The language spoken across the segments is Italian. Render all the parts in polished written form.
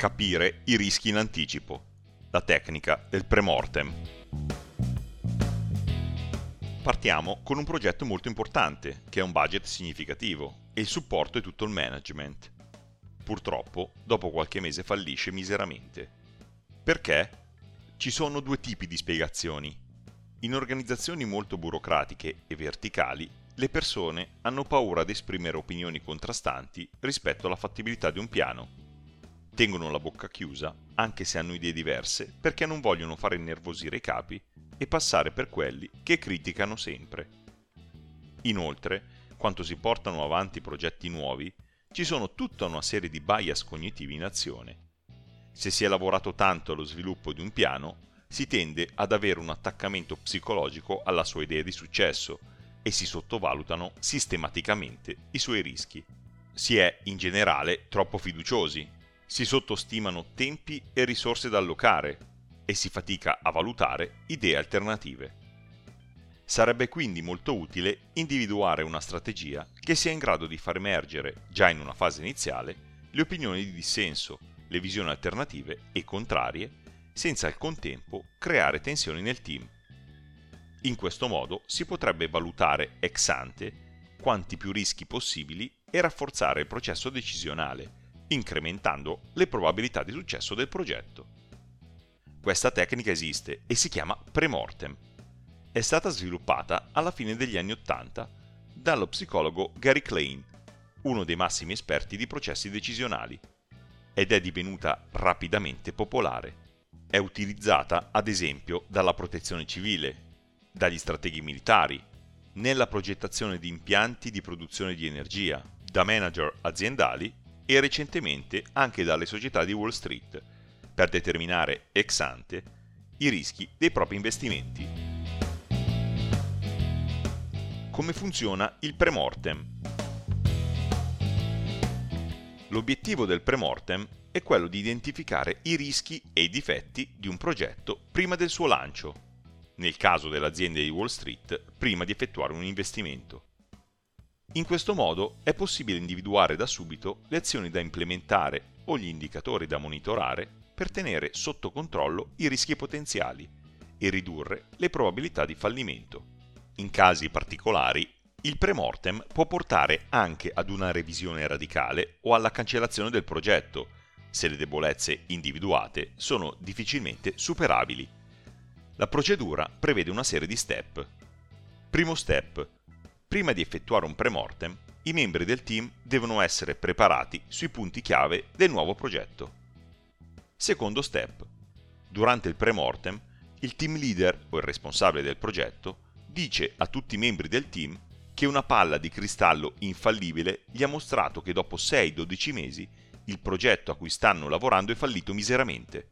Capire i rischi in anticipo. La tecnica del pre-mortem. Partiamo con un progetto molto importante, che ha un budget significativo, e il supporto è tutto il management. Purtroppo, dopo qualche mese fallisce miseramente. Perché? Ci sono due tipi di spiegazioni. In organizzazioni molto burocratiche e verticali, le persone hanno paura di esprimere opinioni contrastanti rispetto alla fattibilità di un piano. Tengono la bocca chiusa, anche se hanno idee diverse, perché non vogliono fare innervosire i capi e passare per quelli che criticano sempre. Inoltre, quando si portano avanti progetti nuovi, ci sono tutta una serie di bias cognitivi in azione. Se si è lavorato tanto allo sviluppo di un piano, si tende ad avere un attaccamento psicologico alla sua idea di successo e si sottovalutano sistematicamente i suoi rischi. Si è, in generale, troppo fiduciosi. Si sottostimano tempi e risorse da allocare e si fatica a valutare idee alternative. Sarebbe quindi molto utile individuare una strategia che sia in grado di far emergere, già in una fase iniziale, le opinioni di dissenso, le visioni alternative e contrarie, senza al contempo creare tensioni nel team. In questo modo si potrebbe valutare ex ante quanti più rischi possibili e rafforzare il processo decisionale, incrementando le probabilità di successo del progetto. Questa tecnica esiste e si chiama pre-mortem. È stata sviluppata alla fine degli anni '80 dallo psicologo Gary Klein, uno dei massimi esperti di processi decisionali, ed è divenuta rapidamente popolare. È utilizzata ad esempio dalla protezione civile, dagli strateghi militari, nella progettazione di impianti di produzione di energia, da manager aziendali e recentemente anche dalle società di Wall Street, per determinare ex ante i rischi dei propri investimenti. Come funziona il pre-mortem? L'obiettivo del pre-mortem è quello di identificare i rischi e i difetti di un progetto prima del suo lancio, nel caso delle aziende di Wall Street, prima di effettuare un investimento. In questo modo è possibile individuare da subito le azioni da implementare o gli indicatori da monitorare per tenere sotto controllo i rischi potenziali e ridurre le probabilità di fallimento. In casi particolari, il pre-mortem può portare anche ad una revisione radicale o alla cancellazione del progetto, se le debolezze individuate sono difficilmente superabili. La procedura prevede una serie di step. Primo step. Prima di effettuare un pre-mortem, i membri del team devono essere preparati sui punti chiave del nuovo progetto. Secondo step. Durante il pre-mortem, il team leader o il responsabile del progetto dice a tutti i membri del team che una palla di cristallo infallibile gli ha mostrato che dopo 6-12 mesi il progetto a cui stanno lavorando è fallito miseramente.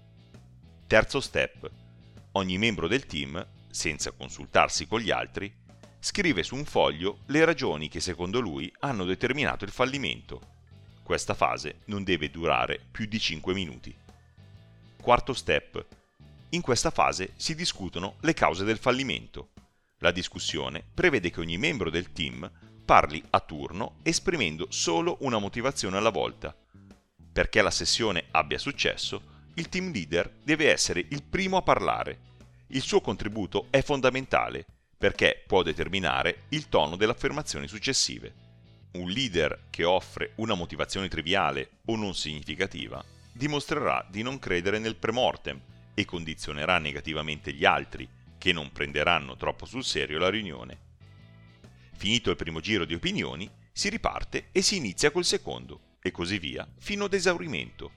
Terzo step. Ogni membro del team, senza consultarsi con gli altri, scrive su un foglio le ragioni che secondo lui hanno determinato il fallimento. Questa fase non deve durare più di 5 minuti. Quarto step. In questa fase si discutono le cause del fallimento. La discussione prevede che ogni membro del team parli a turno esprimendo solo una motivazione alla volta. Perché la sessione abbia successo, il team leader deve essere il primo a parlare. Il suo contributo è fondamentale perché può determinare il tono delle affermazioni successive. Un leader che offre una motivazione triviale o non significativa dimostrerà di non credere nel pre-mortem e condizionerà negativamente gli altri, che non prenderanno troppo sul serio la riunione. Finito il primo giro di opinioni, si riparte e si inizia col secondo, e così via, fino ad esaurimento.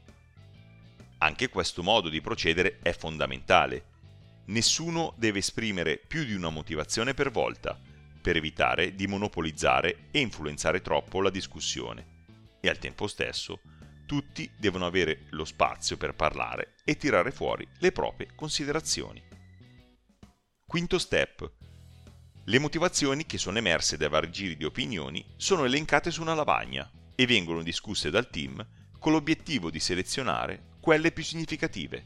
Anche questo modo di procedere è fondamentale. Nessuno deve esprimere più di una motivazione per volta, per evitare di monopolizzare e influenzare troppo la discussione. E al tempo stesso, tutti devono avere lo spazio per parlare e tirare fuori le proprie considerazioni. Quinto step. Le motivazioni che sono emerse dai vari giri di opinioni sono elencate su una lavagna e vengono discusse dal team con l'obiettivo di selezionare quelle più significative.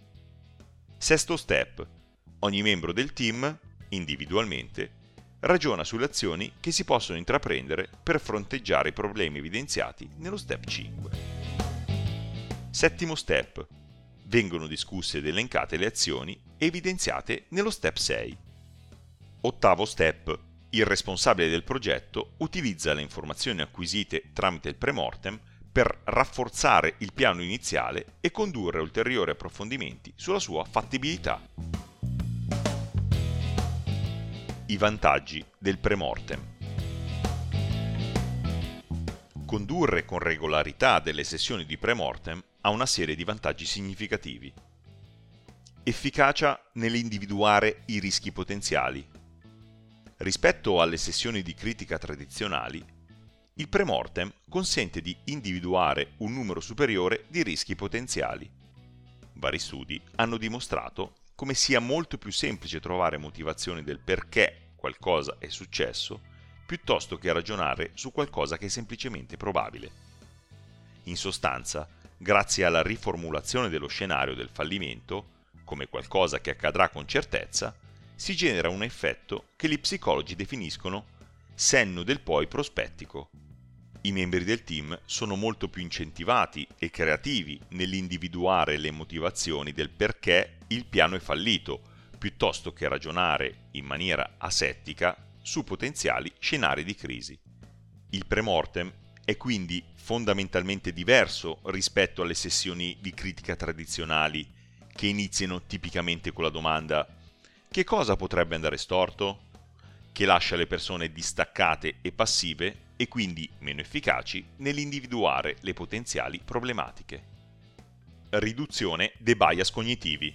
Sesto step. Ogni membro del team, individualmente, ragiona sulle azioni che si possono intraprendere per fronteggiare i problemi evidenziati nello step 5. Settimo step. Vengono discusse ed elencate le azioni evidenziate nello step 6. Ottavo step. Il responsabile del progetto utilizza le informazioni acquisite tramite il pre-mortem per rafforzare il piano iniziale e condurre ulteriori approfondimenti sulla sua fattibilità. I vantaggi del pre-mortem. Condurre con regolarità delle sessioni di pre-mortem ha una serie di vantaggi significativi. Efficacia nell'individuare i rischi potenziali. Rispetto alle sessioni di critica tradizionali, il pre-mortem consente di individuare un numero superiore di rischi potenziali. Vari studi hanno dimostrato come sia molto più semplice trovare motivazioni del perché qualcosa è successo piuttosto che ragionare su qualcosa che è semplicemente probabile. In sostanza, grazie alla riformulazione dello scenario del fallimento, come qualcosa che accadrà con certezza, si genera un effetto che gli psicologi definiscono senno del poi prospettico. I membri del team sono molto più incentivati e creativi nell'individuare le motivazioni del perché il piano è fallito, piuttosto che ragionare in maniera asettica su potenziali scenari di crisi. Il pre-mortem è quindi fondamentalmente diverso rispetto alle sessioni di critica tradizionali che iniziano tipicamente con la domanda «Che cosa potrebbe andare storto?», che lascia le persone distaccate e passive e quindi meno efficaci nell'individuare le potenziali problematiche. Riduzione dei bias cognitivi.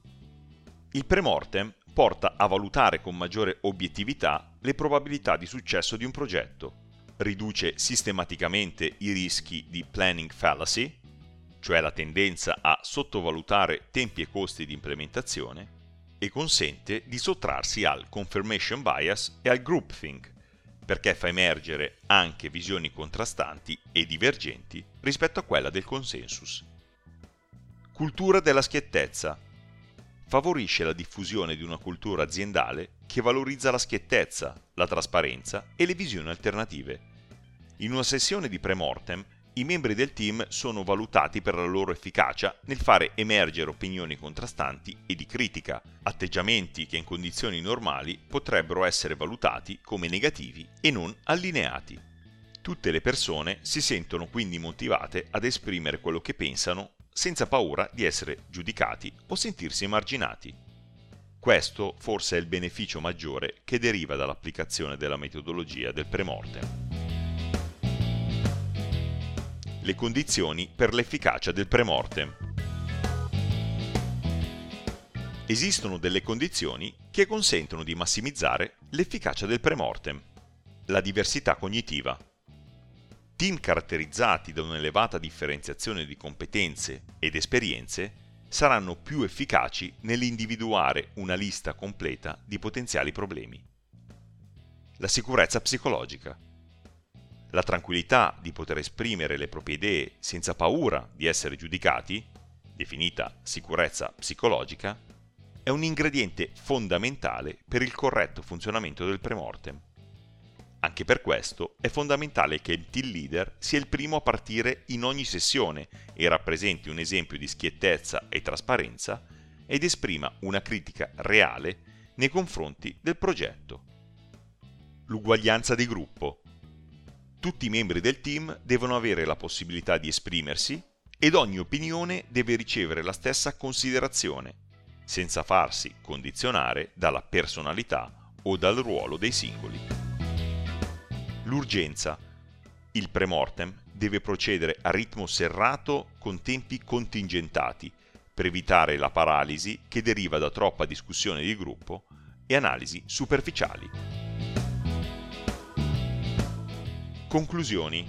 Il pre-mortem porta a valutare con maggiore obiettività le probabilità di successo di un progetto, riduce sistematicamente i rischi di planning fallacy, cioè la tendenza a sottovalutare tempi e costi di implementazione, e consente di sottrarsi al confirmation bias e al groupthink, perché fa emergere anche visioni contrastanti e divergenti rispetto a quella del consensus. Cultura della schiettezza. Favorisce la diffusione di una cultura aziendale che valorizza la schiettezza, la trasparenza e le visioni alternative. In una sessione di pre-mortem, i membri del team sono valutati per la loro efficacia nel fare emergere opinioni contrastanti e di critica, atteggiamenti che in condizioni normali potrebbero essere valutati come negativi e non allineati. Tutte le persone si sentono quindi motivate ad esprimere quello che pensano senza paura di essere giudicati o sentirsi emarginati. Questo forse è il beneficio maggiore che deriva dall'applicazione della metodologia del pre-mortem. Le condizioni per l'efficacia del pre-mortem. Esistono delle condizioni che consentono di massimizzare l'efficacia del pre-mortem. La diversità cognitiva. Team caratterizzati da un'elevata differenziazione di competenze ed esperienze saranno più efficaci nell'individuare una lista completa di potenziali problemi. La sicurezza psicologica. La tranquillità di poter esprimere le proprie idee senza paura di essere giudicati, definita sicurezza psicologica, è un ingrediente fondamentale per il corretto funzionamento del pre-mortem. Anche per questo è fondamentale che il team leader sia il primo a partire in ogni sessione e rappresenti un esempio di schiettezza e trasparenza ed esprima una critica reale nei confronti del progetto. L'uguaglianza di gruppo. Tutti i membri del team devono avere la possibilità di esprimersi ed ogni opinione deve ricevere la stessa considerazione, senza farsi condizionare dalla personalità o dal ruolo dei singoli. L'urgenza. Il pre-mortem deve procedere a ritmo serrato con tempi contingentati per evitare la paralisi che deriva da troppa discussione di gruppo e analisi superficiali. Conclusioni.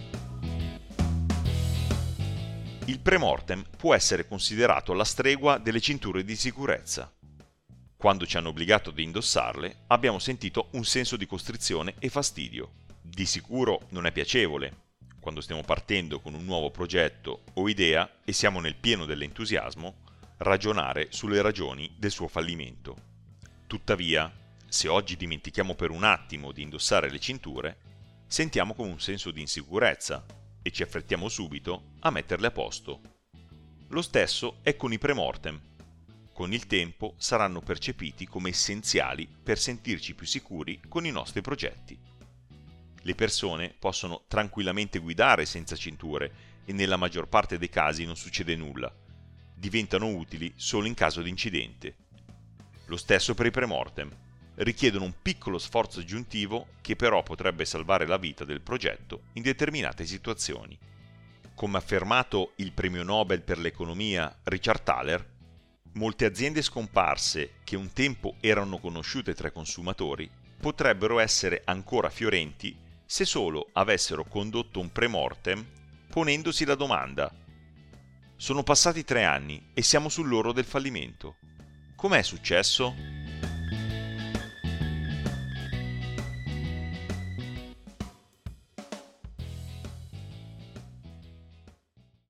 Il pre-mortem può essere considerato la stregua delle cinture di sicurezza. Quando ci hanno obbligato ad indossarle, abbiamo sentito un senso di costrizione e fastidio. Di sicuro non è piacevole, quando stiamo partendo con un nuovo progetto o idea e siamo nel pieno dell'entusiasmo, ragionare sulle ragioni del suo fallimento. Tuttavia, se oggi dimentichiamo per un attimo di indossare le cinture, sentiamo come un senso di insicurezza e ci affrettiamo subito a metterle a posto. Lo stesso è con i premortem. Con il tempo saranno percepiti come essenziali per sentirci più sicuri con i nostri progetti. Le persone possono tranquillamente guidare senza cinture e nella maggior parte dei casi non succede nulla. Diventano utili solo in caso di incidente. Lo stesso per i premortem. Richiedono un piccolo sforzo aggiuntivo che però potrebbe salvare la vita del progetto in determinate situazioni. Come ha affermato il premio Nobel per l'economia Richard Thaler, molte aziende scomparse che un tempo erano conosciute tra i consumatori potrebbero essere ancora fiorenti se solo avessero condotto un premortem ponendosi la domanda: sono passati 3 anni e siamo sull'orlo del fallimento. Com'è successo?